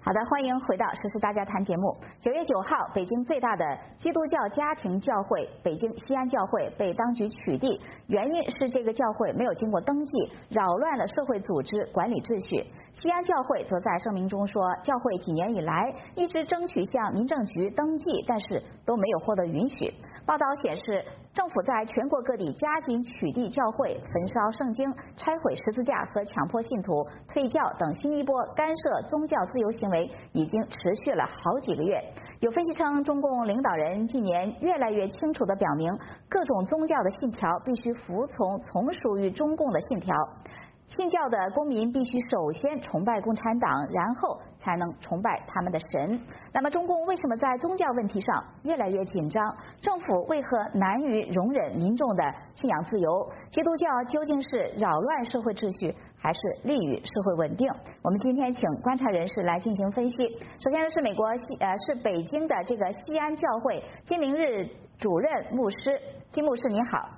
好的，欢迎回到《时事大家谈》节目。9月9号，北京最大的基督教家庭教会北京西安教会被当局取缔，原因是这个教会没有经过登记，扰乱了社会组织管理秩序。西安教会则在声明中说，教会几年以来一直争取向民政局登记，但是都没有获得允许。报道显示，政府在全国各地加紧取缔教会、焚烧圣经、拆毁十字架和强迫信徒退教等新一波干涉宗教自由行为已经持续了好几个月。有分析称，中共领导人近年越来越清楚地表明，各种宗教的信条必须服从从属于中共的信条。信教的公民必须首先崇拜共产党，然后才能崇拜他们的神。那么中共为什么在宗教问题上越来越紧张？政府为何难于容忍民众的信仰自由？基督教究竟是扰乱社会秩序，还是利于社会稳定？我们今天请观察人士来进行分析。首先呢是是北京的这个西安教会金明日主任牧师，金牧师您好。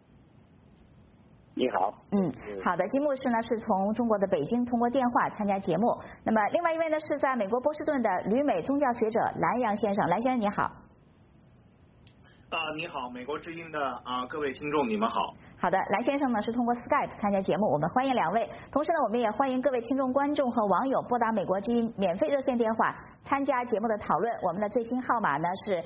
你好， 好的，金牧师呢是从中国的北京通过电话参加节目。那么另外一位呢是在美国波士顿的旅美宗教学者蓝洋先生，蓝先生你好。 你好，美国之音的各位听众你们好。 好的，蓝先生呢是通过 Skype 参加节目，我们欢迎两位。同时呢，我们也欢迎各位听众、观众和网友拨打美国之音免费热线电话参加节目的讨论。我们的最新号码呢是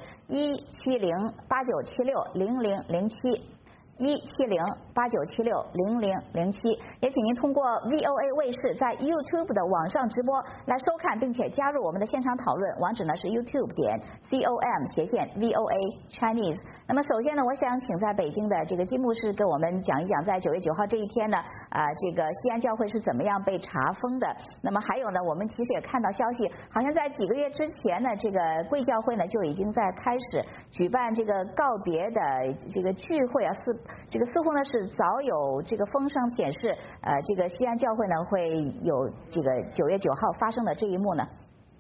17089760007。17089760007，也请您通过 VOA 卫视在 YouTube 的网上直播来收看，并且加入我们的现场讨论。网址呢是 YouTube.com/VOA Chinese。那么首先呢，我想请在北京的这个金牧师给我们讲一讲，在9月9号这一天呢，这个西安教会是怎么样被查封的。那么还有呢，我们其实也看到消息，好像在几个月之前呢，这个贵教会呢就已经在开始举办这个告别的这个聚会啊，这个似乎呢是早有这个风声显示，这个西安教会呢会有这个9月9号发生的这一幕呢。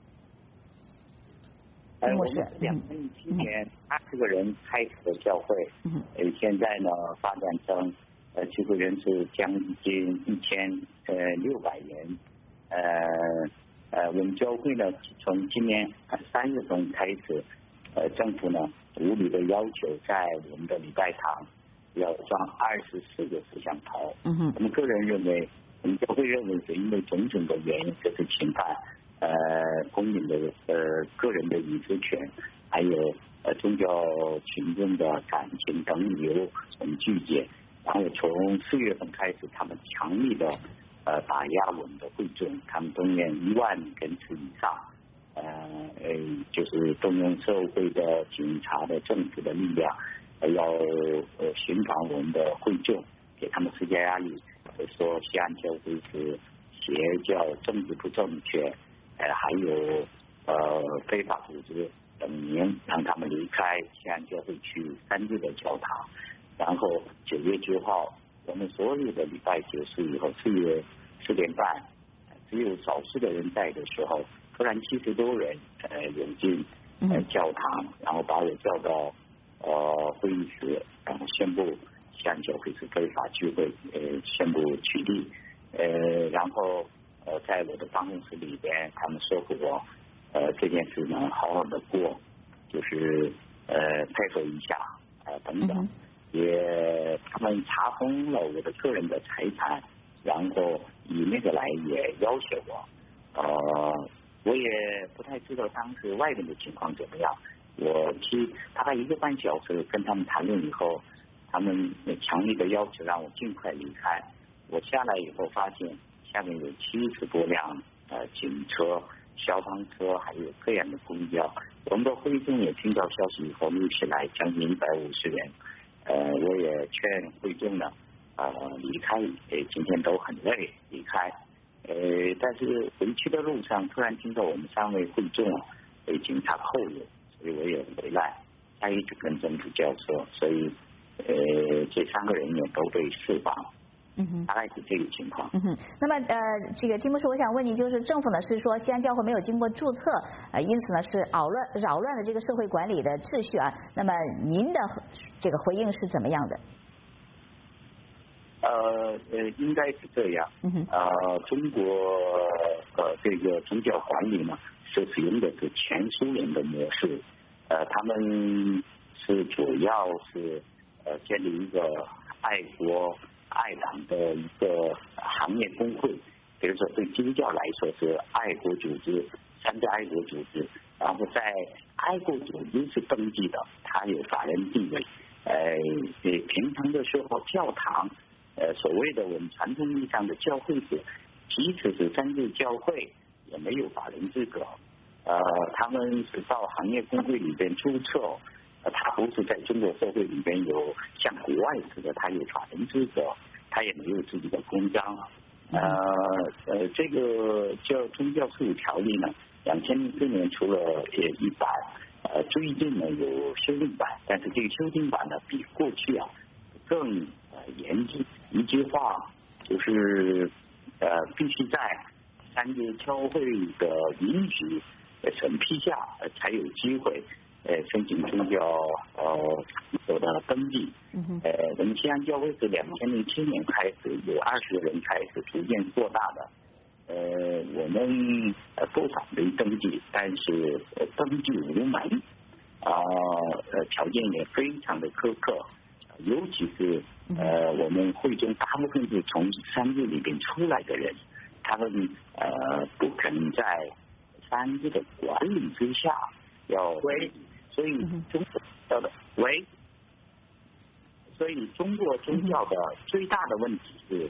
我们2007年20个人开始的教会，现在呢发展成聚会人数将近1600人。我们教会呢从今年3月份开始，政府呢无理的要求在我们的礼拜堂要装24个摄像头。我们个人认为，我们教会认为是因为种种的原因，这是侵犯公民的个人的隐私权，还有宗教群众的感情等理由，我们拒绝。然后从4月份开始，他们强力的打压我们的会众，他们动员1万人次以上，就是动用社会的、警察的、政府的力量。要寻访我们的会众，给他们施加压力，说西安教会是邪教、政治不正确，还有非法组织等名，让他们离开西安教会去3日的教堂。然后9月9号，我们所有的礼拜结束以后，4月4点半，只有少数的人在的时候，突然70多人涌进教堂，然后把我叫到会议室，然后宣布西安教会是非法聚会，宣布取缔。然后在我的办公室里边，他们说服我，这件事能好好的过，就是配合一下等等。也他们查封了我的个人的财产，然后以那个来也要挟我。我也不太知道当时外面的情况怎么样。我去大概1个半小时跟他们谈论以后，他们强力的要求让我尽快离开。我下来以后发现下面有70多辆警车、消防车，还有各样的公交。我们的会众也听到消息以后密起来将近150人。我也劝会众呢离开，今天都很累离开。但是回去的路上突然听到我们3位会众被警察扣留。所以我也回来，他一直跟政府交涉，所以这3个人也都被释放。大概是这个情况。 那么这个金牧师，我想问你，就是政府呢是说西安教会没有经过注册，因此呢是扰乱了这个社会管理的秩序啊。那么您的这个回应是怎么样的？ 应该是这样。中国这个宗教管理呢，是使用的是前苏联的模式。他们是主要是建立一个爱国爱党的一个行业工会，比如说对基督教来说是爱国组织，参加爱国组织，然后在爱国组织是登记的，它有法人地位。平常的时候教堂，所谓的我们传统意义上的教会是，即使是三自教会也没有法人资格。他们是到行业工会里边注册，他不是在中国社会里边有像国外似的，他有法人资格，他也没有自己的公章。这个叫宗教事务条例呢，2004年出了一版，最近呢有修订版，但是这个修订版呢比过去更严谨。一句话就是必须在三自教会的允许审批下才有机会申请宗教的登记。我们西安教会是2007年开始有20个人开始逐渐做大的。我们不少没登记，但是登记无门，条件也非常的苛刻，尤其是我们会中大部分是从三自里边出来的人，他们不肯在三自的管理之下要所以中国的所以中国宗教的最大的问题是，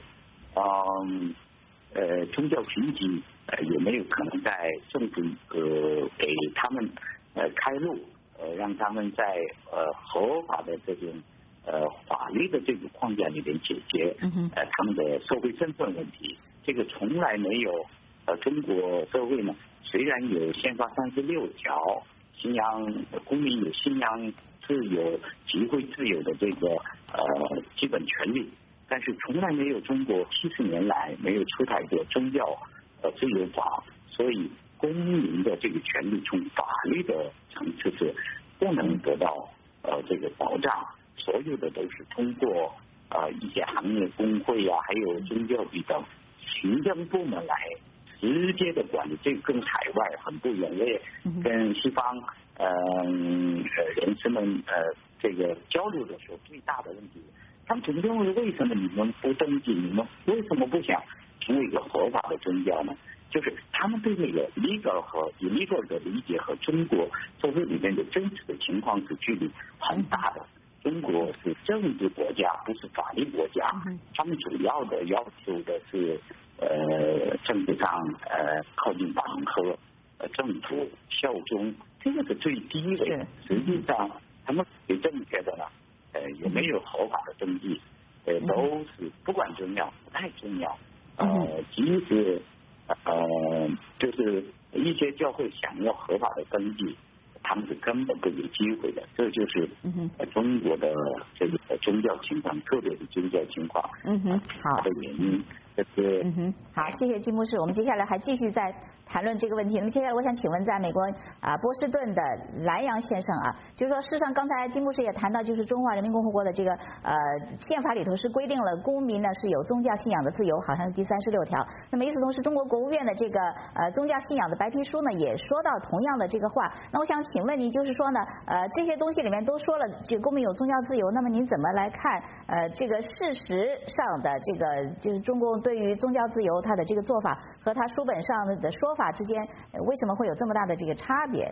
宗教群体有没有可能在政府给他们开路，让他们在合法的这种法律的这个框架里边解决他们的社会身份问题。这个从来没有。中国社会呢，虽然有宪法36条，信仰公民有信仰自由、集会自由的这个基本权利，但是从来没有中国70年来没有出台过宗教自由法，所以公民的这个权利从法律的层次是不能得到这个保障，所有的都是通过一些行业工会还有宗教局等行政部门来直接的管理。这个跟海外很不一样，因为跟西方人士们这个交流的时候，最大的问题，他们总认为为什么你们不登记，你们为什么不想成为一个合法的宗教呢？就是他们对那个 legal 和 illegal 的理解和中国社会里面的真实的情况是距离很大的。中国是政治国家，不是法律国家，他们主要的要求的是政治上靠近党和政府效忠，这个是最低的。实际上他们最正确的呢，有没有合法的登记，都是不管重要不太重要。即使就是一些教会想要合法的登记，他们是根本不有机会的。这就是中国的这个宗教情况，特别是宗教情况好的原因。 好，谢谢金牧师。我们接下来还继续再谈论这个问题。那么接下来我想请问，在美国波士顿的蓝洋先生就是说，事实上刚才金牧师也谈到，就是中华人民共和国的这个宪法里头是规定了公民呢是有宗教信仰的自由，好像是第36条。那么与此同时，中国国务院的这个宗教信仰的白皮书呢也说到同样的这个话。那我想请问您，就是说呢这些东西里面都说了这个公民有宗教自由，那么您怎么来看这个事实上的这个就是中共对于宗教自由它的这个做法和它书本上的说法之间为什么会有这么大的这个差别？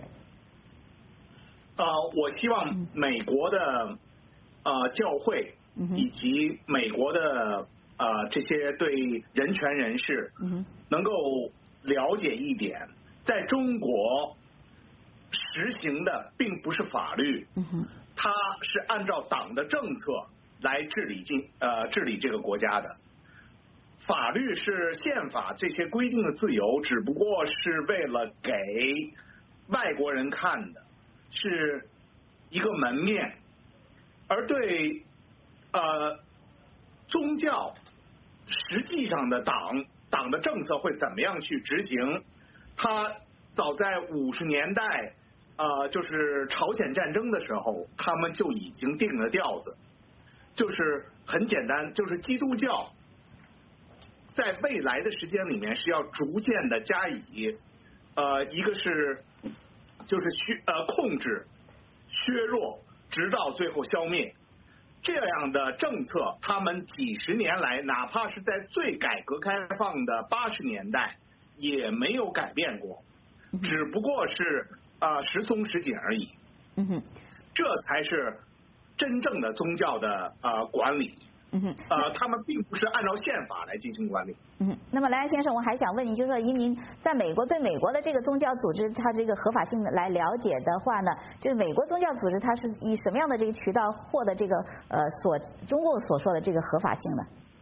我希望美国的教会以及美国的这些对人权人士能够了解一点，在中国实行的并不是法律，它是按照党的政策来治理这个国家的。法律是宪法这些规定的自由，只不过是为了给外国人看的，是一个门面。而对宗教实际上的党的政策会怎么样去执行，他早在50年代就是朝鲜战争的时候，他们就已经定了调子。 就是很简单，就是基督教在未来的时间里面是要逐渐的加以一个是就是控制、削弱，直到最后消灭。这样的政策，他们几十年来，哪怕是在最改革开放的80年代，也没有改变过，只不过是时松时紧而已。这才是真正的宗教的管理。他们并不是按照宪法来进行管理。 那么莱安先生，我还想问你，就是说，以您在美国对美国的这个宗教组织它这个合法性来了解的话呢，就是美国宗教组织它是以什么样的这个渠道获得这个中共所说的这个合法性呢？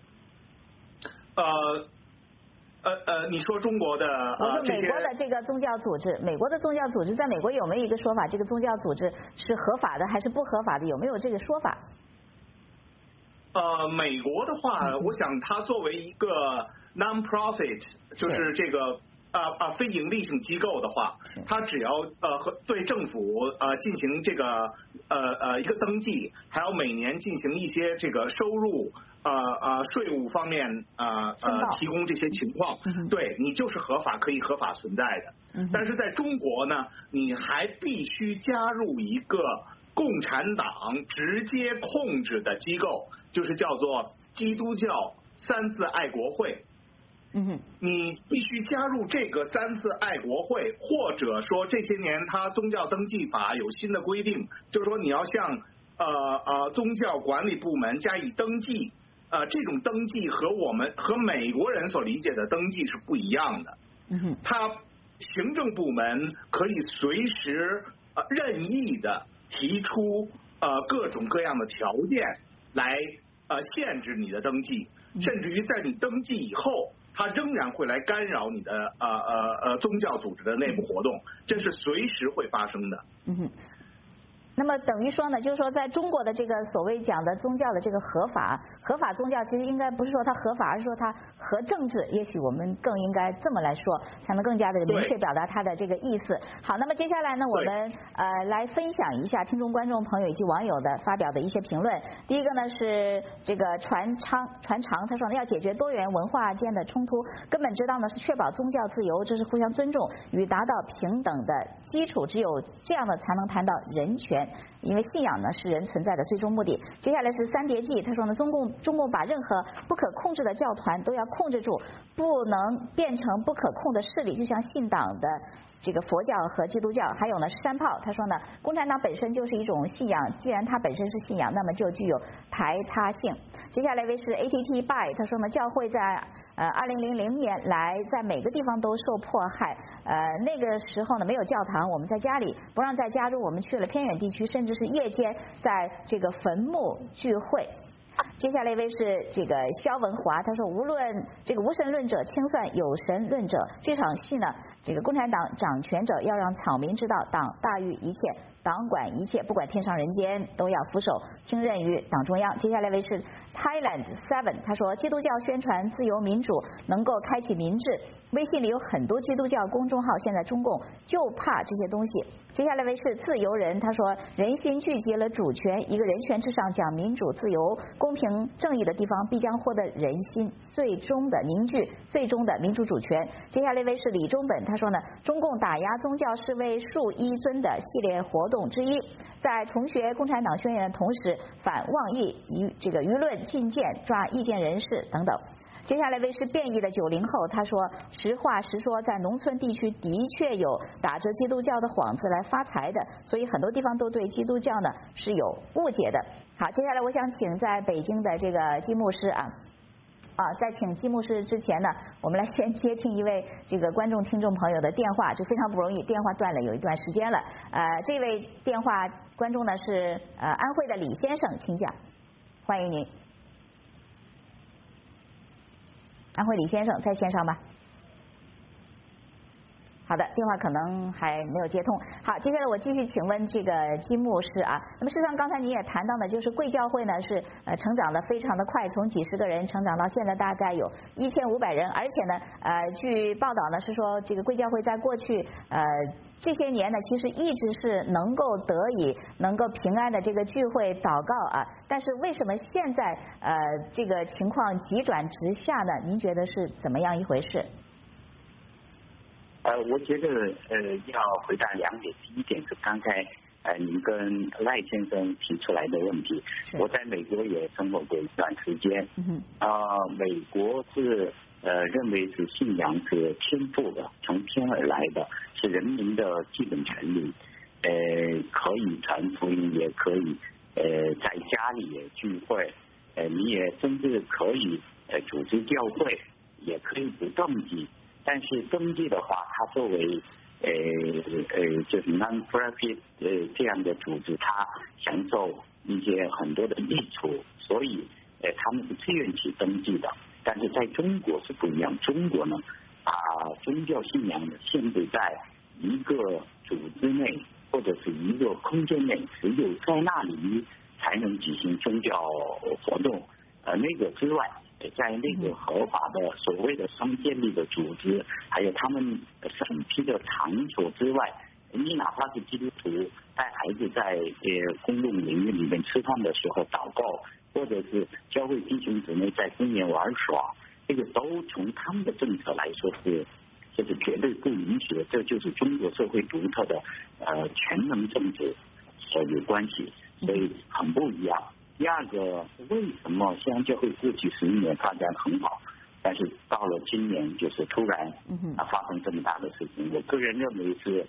你说中国的我说美国的这个宗教组织，美国的宗教组织在美国有没有一个说法，这个宗教组织是合法的还是不合法的？有没有这个说法？ 美国的话，我想它作为一个 non-profit， 就是这个非盈利性机构的话，它只要对政府进行这个一个登记，还要每年进行一些这个收入税务方面提供这些情况，对你就是合法可以合法存在的。但是在中国呢，你还必须加入一个共产党直接控制的机构，就是叫做基督教三自爱国会。你必须加入这个三自爱国会，或者说这些年他宗教登记法有新的规定，就是说你要向宗教管理部门加以登记。这种登记和美国人所理解的登记是不一样的。他行政部门可以随时任意的提出各种各样的条件来限制你的登记，甚至于在你登记以后，他仍然会来干扰你的宗教组织的内部活动，这是随时会发生的。 那么等于说呢，就是说在中国的这个所谓讲的宗教的这个合法宗教，其实应该不是说它合法，而是说它合政治，也许我们更应该这么来说，才能更加的明确表达它的这个意思。好，那么接下来呢，我们来分享一下听众观众朋友以及网友的发表的一些评论。第一个呢是这个传长，他说呢，要解决多元文化间的冲突，根本之道呢是确保宗教自由，这是互相尊重与达到平等的基础，只有这样的才能谈到人权。因为信仰呢是人存在的最终目的。接下来是三叠纪，他说呢，中共把任何不可控制的教团都要控制住，不能变成不可控的势力，就像信党的这个佛教和基督教。还有呢是山炮，他说呢，共产党本身就是一种信仰，既然它本身是信仰，那么就具有排他性。接下来一位是 ATT by， 他说呢，教会在2000年来在每个地方都受迫害，那个时候呢没有教堂，我们在家里不让再加入，我们去了偏远地区，甚至是夜间在这个坟墓聚会。接下来一位是这个肖文华，他说无论这个无神论者清算有神论者，这场戏呢，这个共产党掌权者要让草民知道党大于一切，党管一切，不管天上人间都要俯首听任于党中央。接下来一位是 Thailand 7， 他说基督教宣传自由民主能够开启民智，微信里有很多基督教公众号，现在中共就怕这些东西。接下来一位是自由人，他说人心聚集了主权，一个人权至上讲民主自由公平正义的地方必将获得人心最终的凝聚，最终的民主主权。接下来一位是李忠本，他说呢，中共打压宗教是为树一尊的系列活动之一，在重学共产党宣言的同时反妄议这个舆论禁谏抓意见人士等等。接下来一位是变异的90后，他说实话实说，在农村地区的确有打着基督教的幌子来发财的，所以很多地方都对基督教呢是有误解的。好，接下来我想请在北京的这个季牧师在请季牧师之前呢，我们来先接听一位这个观众听众朋友的电话，就非常不容易，电话断了有一段时间了。这位电话观众呢是安徽的李先生，请讲，欢迎您。安徽李先生在线上吗？ 好的，电话可能还没有接通。好，接下来我继续请问这个金牧师啊。那么事实上，刚才你也谈到呢，就是贵教会呢是成长的非常的快，从几十个人成长到现在大概有1500人，而且呢据报道呢是说这个贵教会在过去这些年呢，其实一直是能够能够平安的这个聚会祷告啊。但是为什么现在这个情况急转直下呢？您觉得是怎么样一回事？ 我觉得要回答2点，第一点是刚才您跟赖先生提出来的问题。我在美国也生活过一段时间。美国是认为是信仰是天赋的，从天而来的，是人民的基本权利。可以传福音，也可以在家里也聚会，你也甚至可以组织教会，也可以不登记。但是登记的话，它作为就是 non-profit 这样的组织，它享受一些很多的益处，所以他们是自愿去登记的。但是在中国是不一样，中国呢把宗教信仰限制在一个组织内或者是一个空间内，只有在那里才能举行宗教活动，那个之外，在那个合法的所谓的商建立的组织，还有他们审批的场所之外，你哪怕是基督徒带孩子在公共领域里面吃饭的时候祷告，或者是教会弟兄姊妹在公园玩耍，这个都从他们的政策来说是绝对不允许的。这就是中国社会独特的全能政治所有关系，所以很不一样。第二个，为什么西安教会过去11年发展很好，但是到了今年就是突然发生这么大的事情？我个人认为是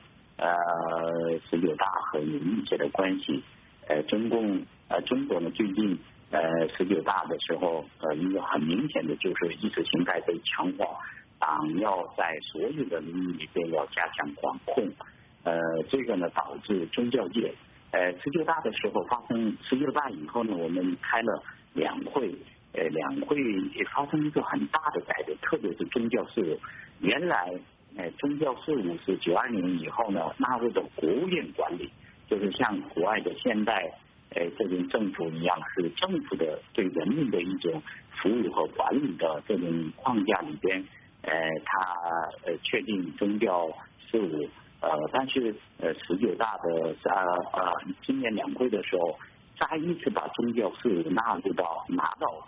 19大和有密切的关系。中国呢最近19大的时候，一个很明显的就是意识形态被强化，党要在所有的领域里边要加强管控，这个呢导致宗教界19大的时候发生，19大以后呢，我们开了两会也发生一个很大的改变，特别是宗教事务。原来宗教事务是92年以后呢纳入的国务院管理，就是像国外的现代这种政府一样，是政府的对人民的一种服务和管理的这种框架里边，它确定宗教事务。但是19大的今年两会的时候，再一次把宗教事务拿到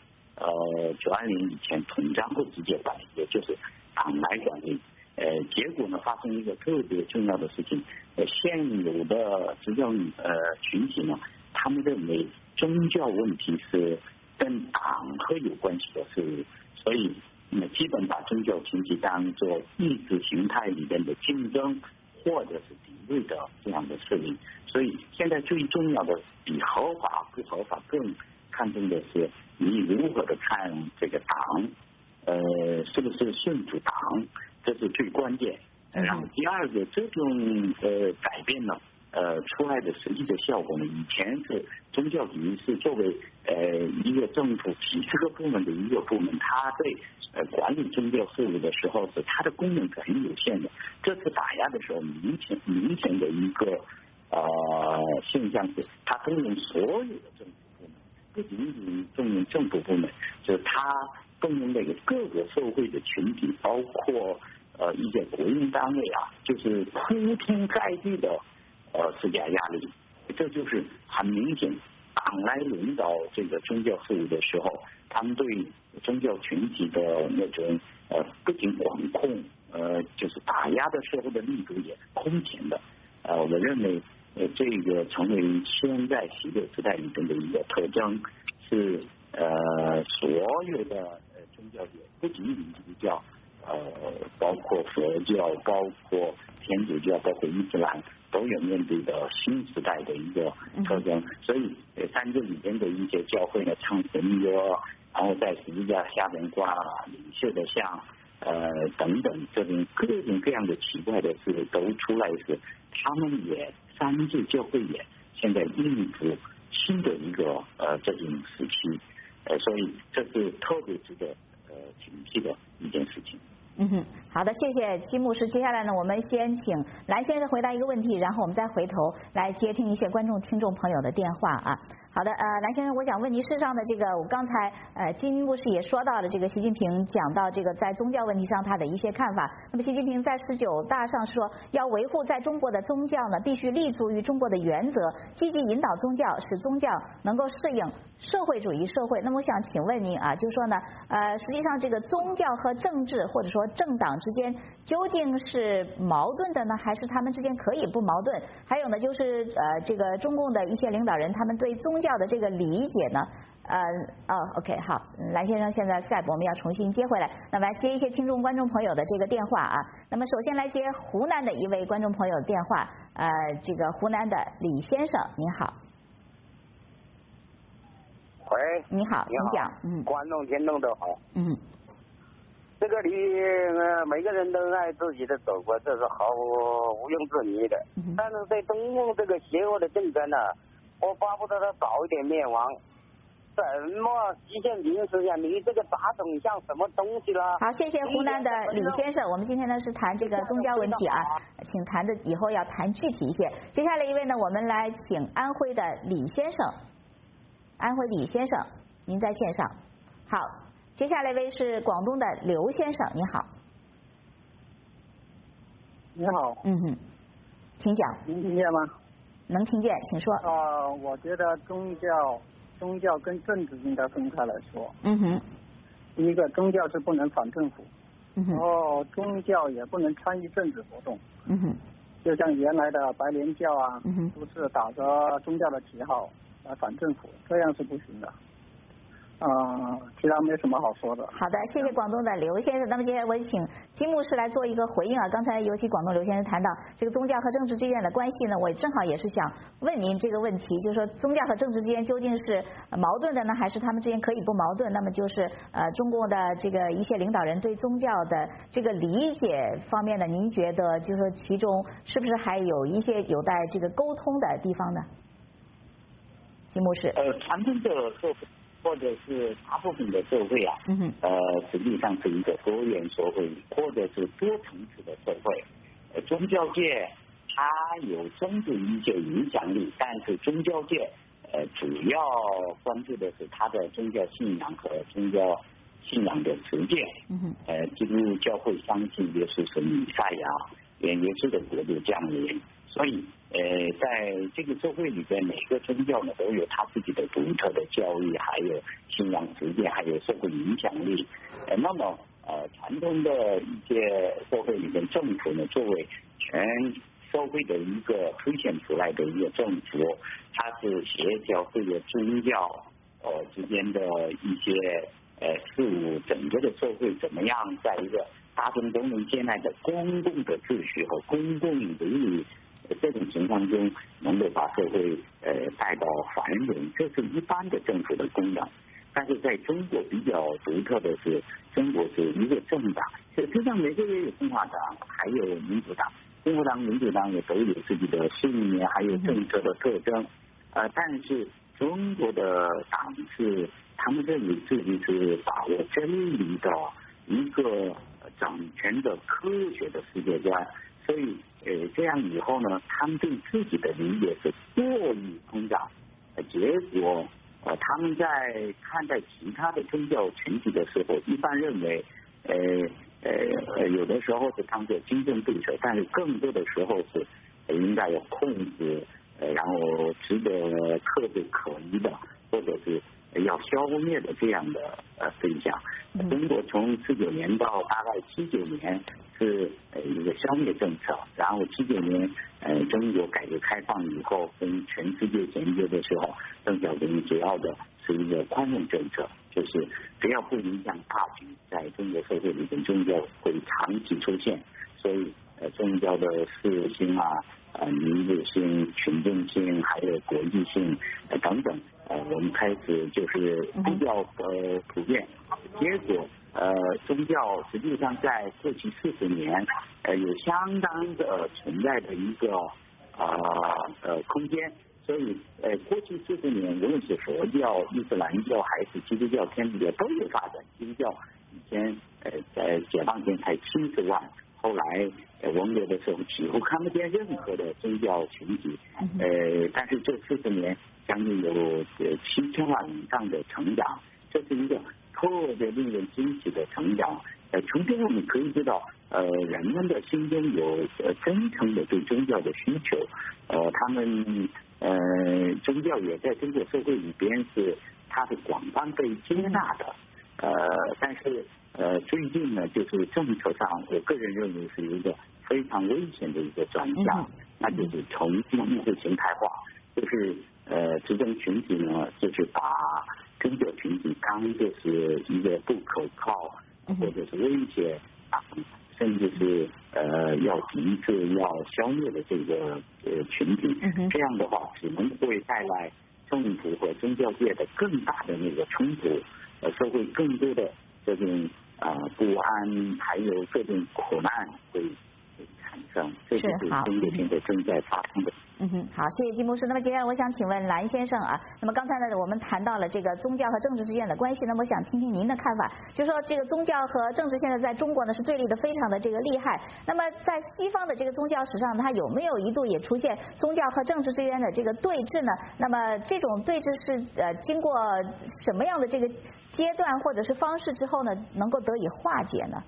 92年以前统战后直接管理，也就是党来管理。结果呢，发生一个特别重要的事情，现有的执政群体呢，他们认为宗教问题是跟党和有关系的事物，所以基本把宗教群体当作意识形态里面的竞争或者是敌对的这样的势力。所以现在最重要的比合法不合法更看重的是你如何的看这个党，是不是顺服党，这是最关键。然后第二个，这种改变呢，出来的实际的效果呢，以前是宗教局是作为一个政府几十个部门的一个部门，它对管理宗教事务的时候是它的功能是很有限的。这次打压的时候，明显的一个现象是，它动用所有的政府部门，不仅仅动用政府部门，就是它动用那个各个社会的群体，包括一些国营单位啊，就是铺天盖地的施加压力。这就是很明显，党来领导这个宗教事务的时候，他们对宗教群体的那种不仅管控，就是打压的时候的力度也空前的。我认为这个成为现在习的时代里边的一个特征，是所有的宗教界，不仅仅基督教，包括佛教，包括天主教，包括伊斯兰，都有面对的新时代的一个特征。所以在这里边的一些教会呢，唱神歌，然后在十字架下边挂领袖的像，等等，这种各种各样的奇怪的事都出来时，他们也三界教会也现在应付新的一个这种时期，所以这是特别值得警惕的一件事情。 好的，谢谢金牧师。接下来呢，我们先请蓝先生回答一个问题，然后我们再回头来接听一些听众朋友的电话啊。好的，蓝先生，我想问您，事实上的这个，我刚才金牧师也说到了，这个习近平讲到这个在宗教问题上他的一些看法。那么习近平在19大上说，要维护在中国的宗教呢，必须立足于中国的原则，积极引导宗教，使宗教能够适应社会主义社会。那么我想请问您啊，就是说呢，实际上这个宗教和政治或者说政党之间究竟是矛盾的呢，还是他们之间可以不矛盾？还有呢，就是这个中共的一些领导人他们对宗教的这个理解呢？OK， 好，蓝先生，现在 Skype 我们要重新接回来，那么来接一些听众观众朋友的这个电话啊。那么首先来接湖南的一位观众朋友的电话，这个湖南的李先生，您好。 喂， 你好，请讲。 观众听众都好。这个每个人都爱自己的祖国，这是毫毋庸置疑的。但是对中共这个邪恶的政权呢，我巴不得它早一点灭亡。什么习近平思想？你这个杂种像什么东西了？ 好，谢谢湖南的李先生。我们今天呢是谈这个宗教问题啊，请谈的以后要谈具体一些。接下来一位呢，我们来请安徽的李先生。安徽李先生，您在线上。好，接下来一位是广东的刘先生，你好。 你好。 请讲。 能听见吗？ 能听见，请说。 我觉得宗教跟政治应该分开来说。第一个，宗教是不能反政府，然后宗教也不能参与政治活动。就像原来的白莲教啊，都是打着宗教的旗号来反政府，这样是不行的。其他没什么好说的。 好的，谢谢广东的刘先生。那么接下来我请金牧师来做一个回应啊。刚才尤其广东刘先生谈到这个宗教和政治之间的关系呢，我正好也是想问您这个问题，就是说宗教和政治之间究竟是矛盾的呢，还是他们之间可以不矛盾？那么就是中共的这个一些领导人对宗教的这个理解方面呢，您觉得就是说其中是不是还有一些有待这个沟通的地方呢？金牧师。 传统的社会或者是大部分的社会啊，实际上是一个多元社会，或者是多层次的社会。宗教界它有政治一些影响力，但是宗教界主要关注的是它的宗教信仰和宗教信仰的实践。基督教会相信耶稣是弥赛亚，耶稣的国度降临。所以在这个社会里边，每个宗教呢都有它自己的独特的教育，还有信仰实践，还有社会影响力。那么传统的一些社会里边，政府呢作为全社会的一个推选出来的一个政府，它是协调这个宗教之间的一些事物，整个的社会怎么样在一个大众都能接纳的公共的秩序和公共伦理这种情况中，能够把社会带到繁荣，这是一般的政府的功能。但是在中国比较独特的是，中国是一个政党，实际上美国也有共和党，还有民主党，共和党、民主党也都有自己的信念，还有政策的特征。但是中国的党是他们认为自己是把握真理的一个掌权的科学的世界观。所以这样以后呢，他们对自己的理解是过于膨胀，结果他们在看待其他的宗教群体的时候，一般认为有的时候是当作竞争对手，但是更多的时候是应该有控制，然后值得特别可疑的，或者是要消灭的这样的对象。中国从19年到大概79年是一个消灭政策，然后79年中国改革开放以后跟全世界衔接的时候，邓小平主要的是一个宽容政策，就是只要不影响大局，在中国社会里面宗教会长期出现，所以宗教的适性啊、民主性、群众性还有国际性等等，我们开始就是比较普遍。结果宗教实际上在过去40年有相当的存在的一个空间，所以过去40年无论是佛教、伊斯兰教还是基督教、天主教都有发展，基督教以前在解放前才70万，后来文革的时候几乎看不见任何的宗教群体，但是这40年将近有7000万以上的成长，这是一个特别令人惊喜的成长。从这我们可以知道，人们的心中有真诚的对宗教的需求，他们宗教也在中国社会里边是它是广泛被接纳的，但是最近呢，就是政策上，我个人认为是一个非常危险的一个转向，那就是从意识形态化，就是执政群体呢，就是把宗教群体当作是一个不可靠或者是威胁甚至是要抵制、要消灭的这个群体，这样的话只能会带来政府和宗教界的更大的那个冲突，社会更多的这种不安，还有这种苦难会产生，这就是中国现在正在发生的。 好，谢谢金牧师。那么接下来我想请问蓝先生啊，那么刚才呢我们谈到了这个宗教和政治之间的关系，那么我想听听您的看法，就是说这个宗教和政治现在在中国呢是对立的非常的这个厉害，那么在西方的这个宗教史上，它有没有一度也出现宗教和政治之间的这个对峙呢？那么这种对峙是经过什么样的这个阶段或者是方式之后呢，能够得以化解呢？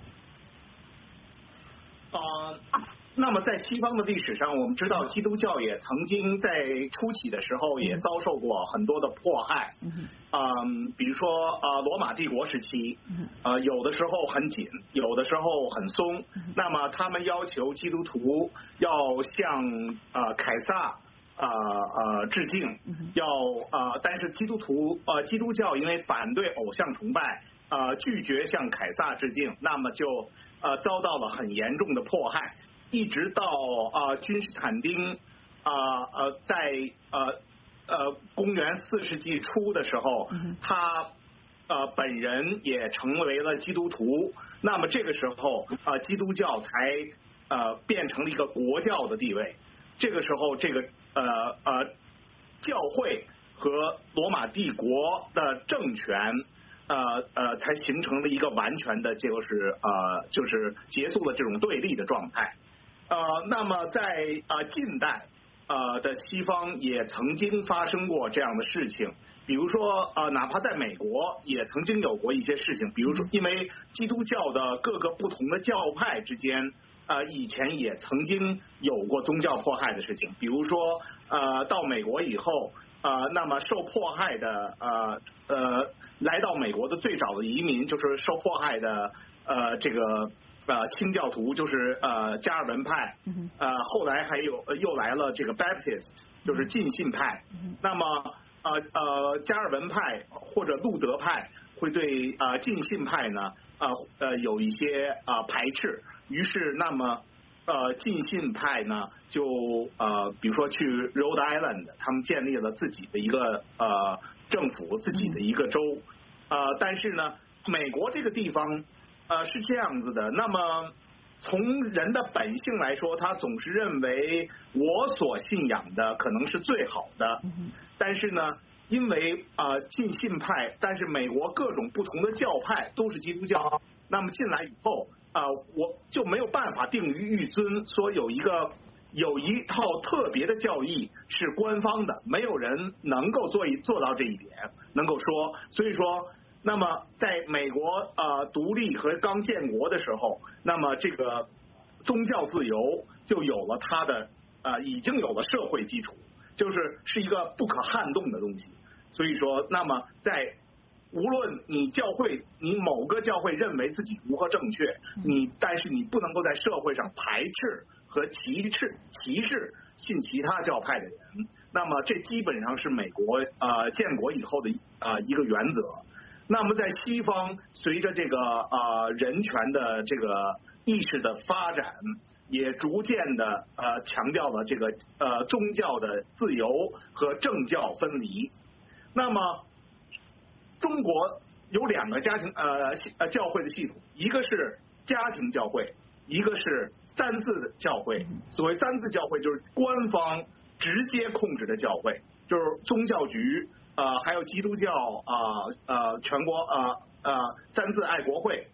那么在西方的历史上，我们知道基督教也曾经在初期的时候也遭受过很多的迫害，比如说罗马帝国时期，有的时候很紧，有的时候很松，那么他们要求基督徒要向凯撒致敬，但是基督教因为反对偶像崇拜，拒绝向凯撒致敬，那么就遭到了很严重的迫害。一直到君士坦丁在公元4世纪初的时候，他本人也成为了基督徒，那么这个时候基督教才变成了一个国教的地位。这个时候，这个教会和罗马帝国的政权才形成了一个完全的就是结束了这种对立的状态。那么在近代的西方也曾经发生过这样的事情，比如说哪怕在美国也曾经有过一些事情，比如说因为基督教的各个不同的教派之间以前也曾经有过宗教迫害的事情，比如说到美国以后那么受迫害的来到美国的最早的移民就是受迫害的这个清教徒，就是加尔文派，后来还有又来了这个 Baptist， 就是浸信派。那么加尔文派或者路德派会对浸信派呢有一些排斥，于是那么浸信派呢就比如说去 Rhode Island， 他们建立了自己的一个政府，自己的一个州。但是呢，美国这个地方是这样子的，那么从人的本性来说，他总是认为我所信仰的可能是最好的，但是呢，因为浸信派，但是美国各种不同的教派都是基督教，那么进来以后我就没有办法定于一尊，说有一套特别的教义是官方的，没有人能够做到这一点，能够说，所以说。那么在美国独立和刚建国的时候，那么这个宗教自由就有了它的已经有了社会基础，是一个不可撼动的东西。所以说，那么在无论你某个教会认为自己如何正确，但是你不能够在社会上排斥和歧视信其他教派的人。那么这基本上是美国建国以后的一个原则。那么在西方，随着这个人权的这个意识的发展，也逐渐的强调了这个宗教的自由和政教分离。那么中国有2个教会的系统，一个是家庭教会，一个是三自教会。所谓三自教会就是官方直接控制的教会，就是宗教局还有基督教全国三自爱国会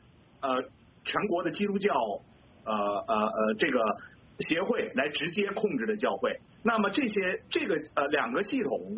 全国的基督教这个协会来直接控制的教会。那么这个两个系统，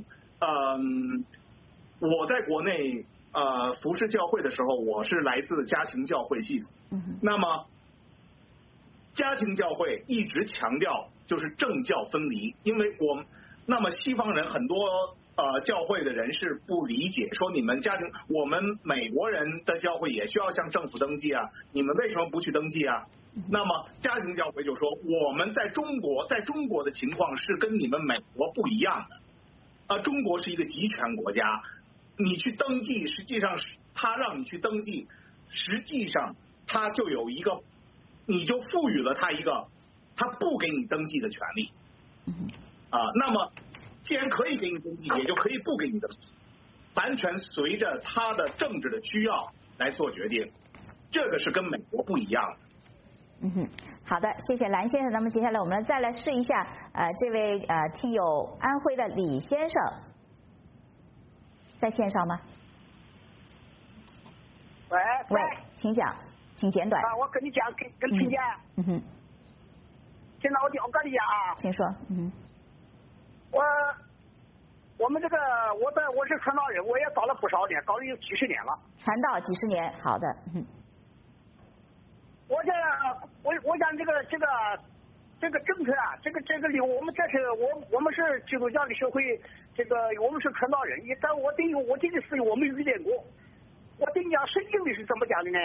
我在国内服侍教会的时候，我是来自家庭教会系统。那么家庭教会一直强调就是政教分离，因为那么西方人很多教会的人士不理解，说你们我们美国人的教会也需要向政府登记啊，你们为什么不去登记啊？那么家庭教会就说，我们在中国的情况是跟你们美国不一样的，中国是一个集权国家，你去登记，实际上是他让你去登记，实际上他就有一个，你就赋予了他一个他不给你登记的权利。那么既然可以给你登记，也就可以不给你登记，完全随着他的政治的需要来做决定，这个是跟美国不一样的。 好的，谢谢蓝先生。那么接下来我们再来试一下，这位听友安徽的李先生在线上吗？喂，请讲，请简短。 我跟你讲，跟听见。现在我跟你讲啊。 请说。 我们这个我是传道人，我也搞了不少年，搞了有几十年了。 传道几十年，好的。 我讲这个政策啊，这个理我们这是我们是基督教的学会，这个我们是传道人，但我对这个事情我没遇见过。我对你讲圣经里是怎么讲的呢？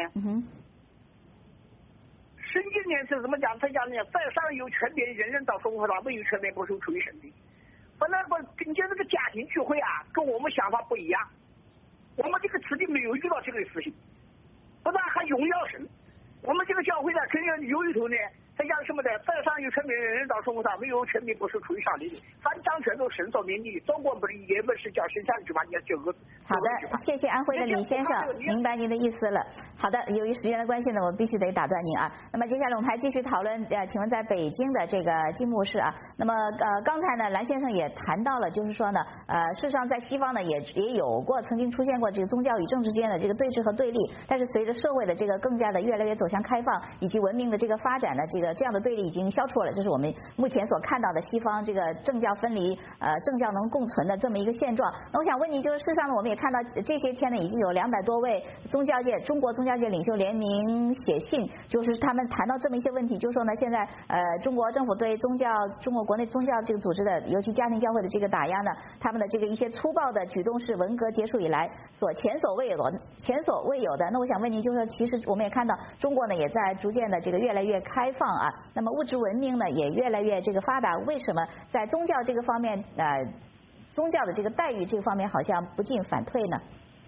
圣经里是怎么讲？他讲呢，在上有权柄，人人到说不上，没有权柄不受出于神的。本来跟这个家庭聚会啊，跟我们想法不一样。我们这个子弟没有遇到这个事情，不但还荣耀神。我们这个教会呢，肯定有一头呢，他讲什么的，在上有权柄，人人到说不上，没有权柄不是出于上帝的。凡掌权都神所命的，中国不是也本是叫神下的句话，你要这个。 好的，谢谢安徽的李先生，明白您的意思了。好的，由于时间的关系呢，我必须得打断您啊。那么接下来我们还继续讨论，请问在北京的这个金牧师啊，那么刚才呢蓝先生也谈到了，就是说呢，事实上在西方呢也有过曾经出现过这个宗教与政治之间的这个对峙和对立，但是随着社会的这个更加的越来越走向开放以及文明的这个发展呢，这样的对立已经消除了，这是我们目前所看到的西方这个政教分离，政教能共存的这么一个现状。那我想问您，就是事实上呢，我们也看到这些天呢，已经有200多位中国宗教界领袖联名写信，就是他们谈到这么一些问题，就是说呢，现在中国政府对中国国内宗教这个组织的，尤其家庭教会的这个打压呢，他们的这个一些粗暴的举动是文革结束以来前所未有的。那我想问您，就是说，其实我们也看到中国呢也在逐渐的这个越来越开放啊，那么物质文明呢也越来越这个发达，为什么在宗教这个方面宗教的这个待遇这方面好像不进反退呢？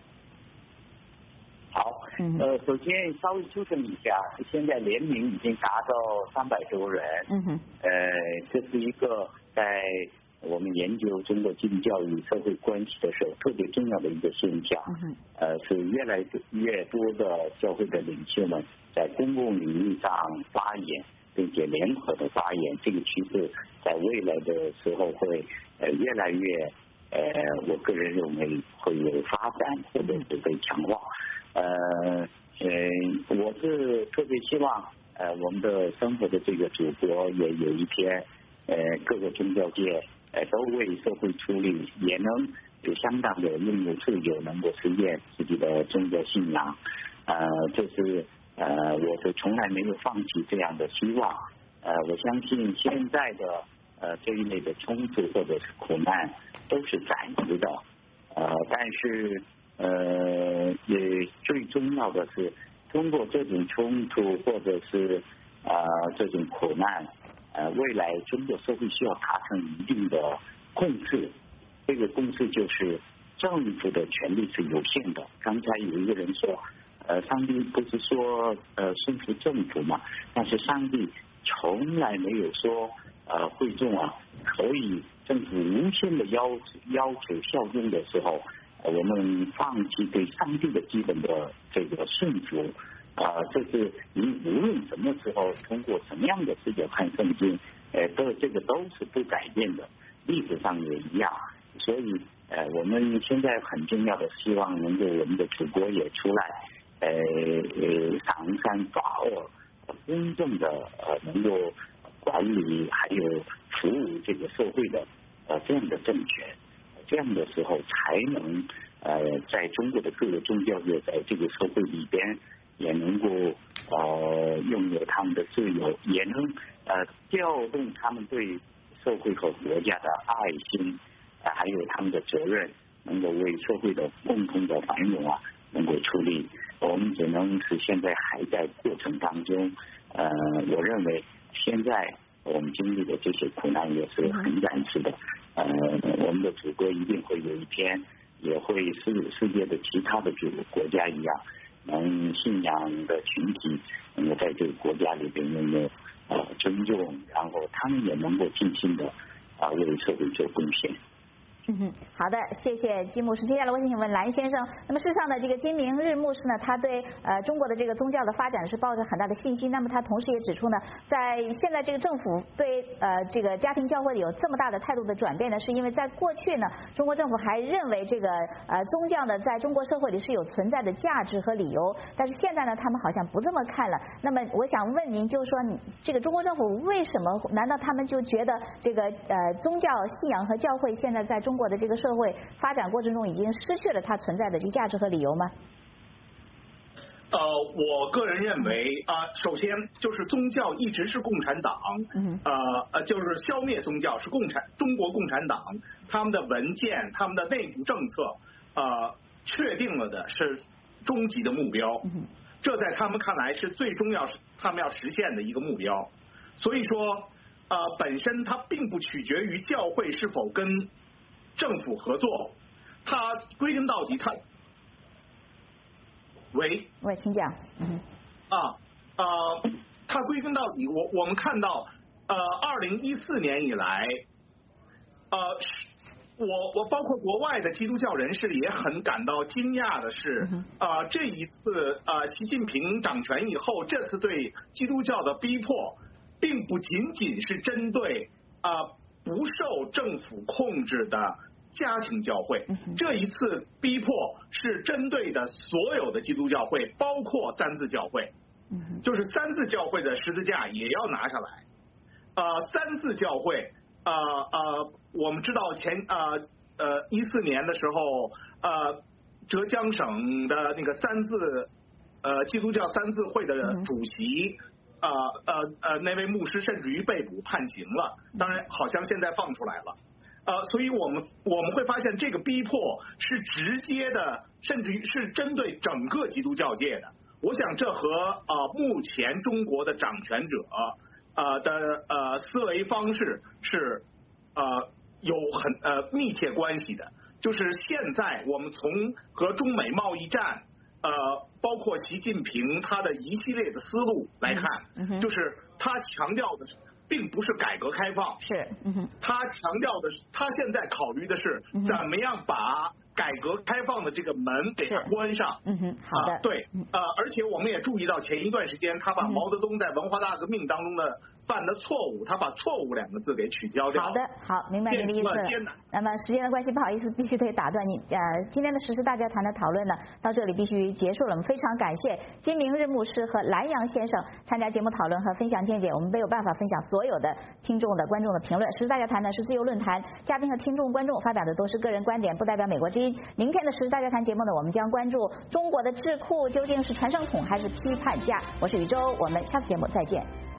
好，首先稍微纠正一下，现在联名已经达到300多人，这是一个在我们研究中国基督教与社会关系的时候特别重要的一个现象，是越来越多的教会的领袖们在公共领域上发言，并且联合的发言，这个趋势在未来的时候会越来越我个人认为会有发展或者是被强化。我是特别希望我们的生活的这个祖国也有一天各个宗教界都为社会出力，也能有相当的拥有自由，能够实现自己的宗教信仰。这是我是从来没有放弃这样的希望。我相信现在的这一类的冲突或者是苦难都是暂时的，但是也最重要的是，通过这种冲突或者是这种苦难，未来中国社会需要达成一定的共识。这个共识就是政府的权力是有限的。刚才有一个人说，上帝不是说顺服政府嘛？但是上帝从来没有说会众啊可以政府无限的要求效忠的时候，我们放弃对上帝的基本的这个顺服。这是您无论什么时候通过什么样的视角看圣经，这个都是不改变的，历史上也一样。所以我们现在很重要的希望能够我们的祖国也出来赏善罚恶，公正的能够管理还有服务这个社会的这样的政权，这样的时候才能在中国的各个宗教界在这个社会里边也能够拥有他们的自由，也能调动他们对社会和国家的爱心，还有他们的责任，能够为社会的共同的繁荣能够出力。我们只能是现在还在过程当中，我认为现在我们经历的这些苦难也是很暂时的，我们的祖国一定会有一天也会世界的其他的国家一样，能信仰的群体能够在这个国家里边拥有尊重，然后他们也能够尽心的为社会做贡献。 好的，谢谢金牧师。接下来我想问蓝先生，那么事实上呢，这个金明日牧师呢，他对中国的这个宗教的发展是抱着很大的信心。那么他同时也指出呢，在现在这个政府对这个家庭教会有这么大的态度的转变呢，是因为在过去呢，中国政府还认为这个宗教呢在中国社会里是有存在的价值和理由，但是现在呢，他们好像不这么看了。那么我想问您，就是说这个中国政府为什么？难道他们就觉得这个宗教信仰和教会现在在中国的这个社会发展过程中已经失去了它存在的这个价值和理由吗？ 我个人认为首先就是宗教一直是共产党，就是消灭宗教是中国共产党他们的文件、他们的内部政策确定了的是终极的目标，这在他们看来是最终他们要实现的一个目标。所以说本身它并不取决于教会是否跟政府合作，它归根到底请讲。 它归根到底，我们看到2014年以来，我包括国外的基督教人士也很感到惊讶的是，这一次习近平掌权以后，这次对基督教的逼迫，并不仅仅是针对不受政府控制的家庭教会，这一次逼迫是针对的所有的基督教会，包括三自教会，就是三自教会的十字架也要拿下来。三自教会，我们知道14年的时候，浙江省的那个基督教三自会的主席。那位牧师甚至于被捕判刑了，当然好像现在放出来了。所以我们会发现这个逼迫是直接的，甚至于是针对整个基督教界的。我想这和目前中国的掌权者的思维方式是有很密切关系的。就是现在我们从和中美贸易战包括习近平他的一系列的思路来看，就是他强调的并不是改革开放，他强调的是，他现在考虑的是怎么样把改革开放的这个门给它关上。 好的。 对，而且我们也注意到前一段时间他把毛泽东在文化大革命当中的犯的错误，他把错误2个字给取消掉。 好的，好，明白您的意思。那么时间的关系，不好意思，必须得打断你。今天的时事大家谈的讨论呢，到这里必须结束了。我们非常感谢金明日牧师和蓝洋先生参加节目讨论和分享见解。我们没有办法分享所有的听众的观众的评论。时事大家谈呢是自由论坛，嘉宾和听众观众发表的都是个人观点，不代表美国之音。明天的时事大家谈节目呢，我们将关注中国的智库究竟是传声筒还是批判家。我是宇宙，我们下次节目再见。